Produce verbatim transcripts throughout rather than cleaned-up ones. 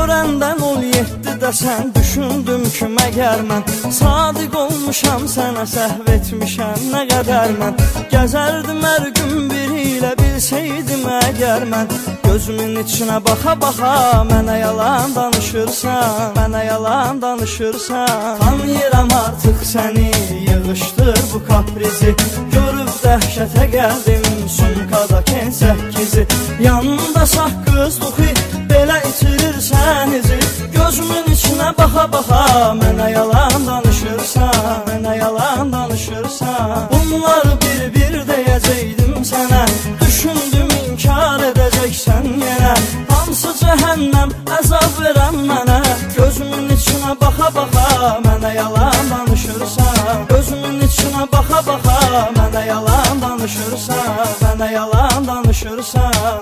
Görəndən ol yeddidə sən düşündüm ki məgər mən sadiq olmuşam sənə səhv etmişəm nə qədər mən gəzərdim hər gün biri ilə bilsəydim əgər mən gözümün içinə baxa baxa mənə yalan danışırsan mənə yalan danışırsan tanıyıram artıq səni yığışdır bu kaprizi görüb dəhşətə gəldim sumkada ken səkkizi yanında saqqız duxi belə itirirsən izi gözümün içinə baxa baxa mənə yalan danışırsan mənə yalan danışırsan bunları bir-bir deyəcəkdim sənə düşündüm inkar edəcəksən yenə hansı cəhənnəm əzab verən mənə gözümün içinə baxa baxa mənə yalan danışırsan gözümün içinə baxa baxa mənə yalan danışırsan mənə yalan danışırsan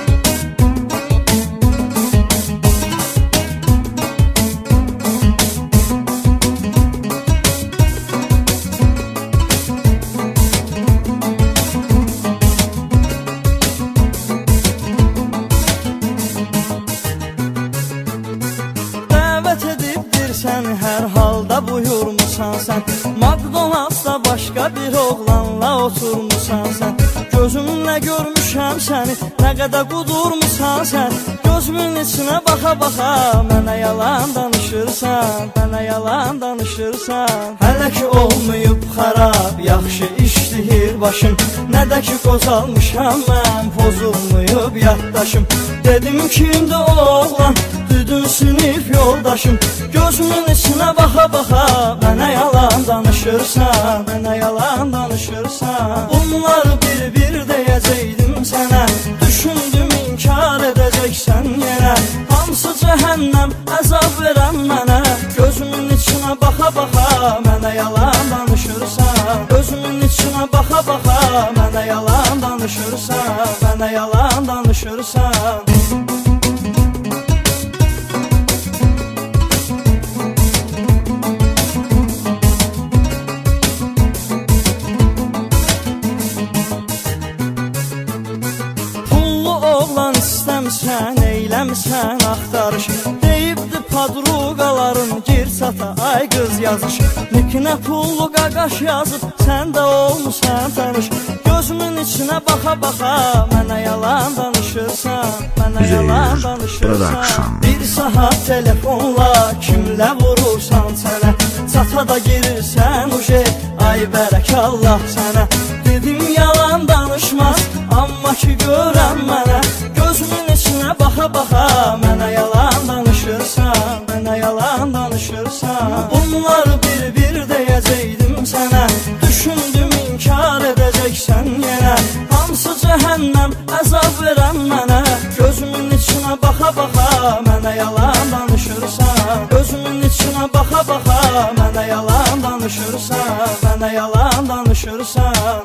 Səni hər halda buyurmusan sən McDonald'sda başqa bir oğlanla oturmusan sən gözümlə görmüşəm səni nə qədər qudurmusan sən gözümün içinə baxa baxa mənə yalan danışırsan mənə yalan danışırsan hələ ki olmayıb xarab yaxşı işləyir başım nə də ki qozalmışam mən pozulmayıb yaddaşım dedim kimdi o oğlan düdün sinif yoldaşım gözümün içinə baxa baxa mənə yalan danışırsan mənə yalan danışırsan bunları bir-bir deyəcəkdim sənə düşündüm inkar edəcəksən yenə hansı cəhənnəm əzab verən mənə gözümün içinə baxa baxa mənə yalan danışırsan gözümün içinə baxa baxa mənə yalan danışırsan mənə yalan danışırsan İstəmsən, eyləmsən axtarış deyibdi padruqaların gir sata ay qız yazış Nikinə pullu qaqaş yazıb sən də olmusan tanış gözümün içinə baxa baxa mənə yalan danışırsan mənə yalan danışırsan bir saat telefonla kimlə vurursan sənə çata da girirsən uje ay bərəkallah sənə dedim yalan danışmaz amma ki görən mənə gözümün içinə baxa baxa mənə yalan danışırsan mənə yalan danışırsan bunları bir-bir deyəcəkdim sənə düşündüm inkar edəcəksən yenə hansı cəhənnəm əzab verən mənə gözümün içinə baxa baxa mənə yalan danışırsan gözümün içinə baxa baxa mənə yalan danışırsan mənə yalan danışırsan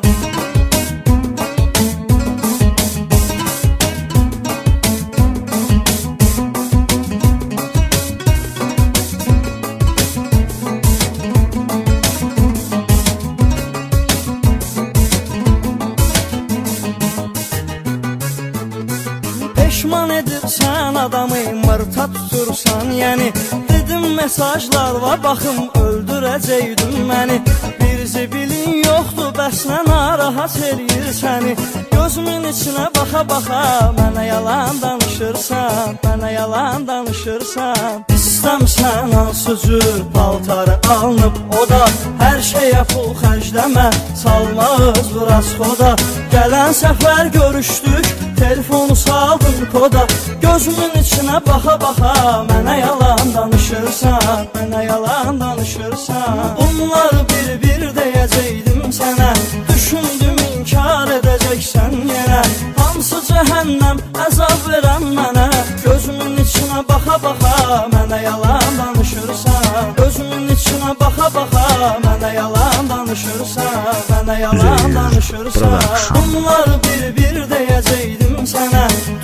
Peşman edirsən adamı mırta tutursan yəni dedim mesajlar var baxım öldürəcəkdim məni bir zibilin yoxdur bəs nə narahat eləyir səni gözümün içinə baxa baxa mənə yalan danışırsan mənə yalan danışırsan İstəmsən hansı cür paltarı alınıb o da hər şeyə pul xərcləmə salma öz biraz xoda gələn səfər görüşdük telefonu saldım koda gözümün içinə baxa baxa mənə yalan danışırsan mənə yalan danışırsan bunları bir-bir deyəcəkdim sənə düşündüm inkar edəcəksən yenə hansı cəhənnəm əzab verən mənə gözümün içinə baxa baxa mənə yalan danışırsan gözümün içinə baxa baxa mənə yalan danışırsan mənə yalan danışırsan bunları bir-bir deyəcəkdim sənə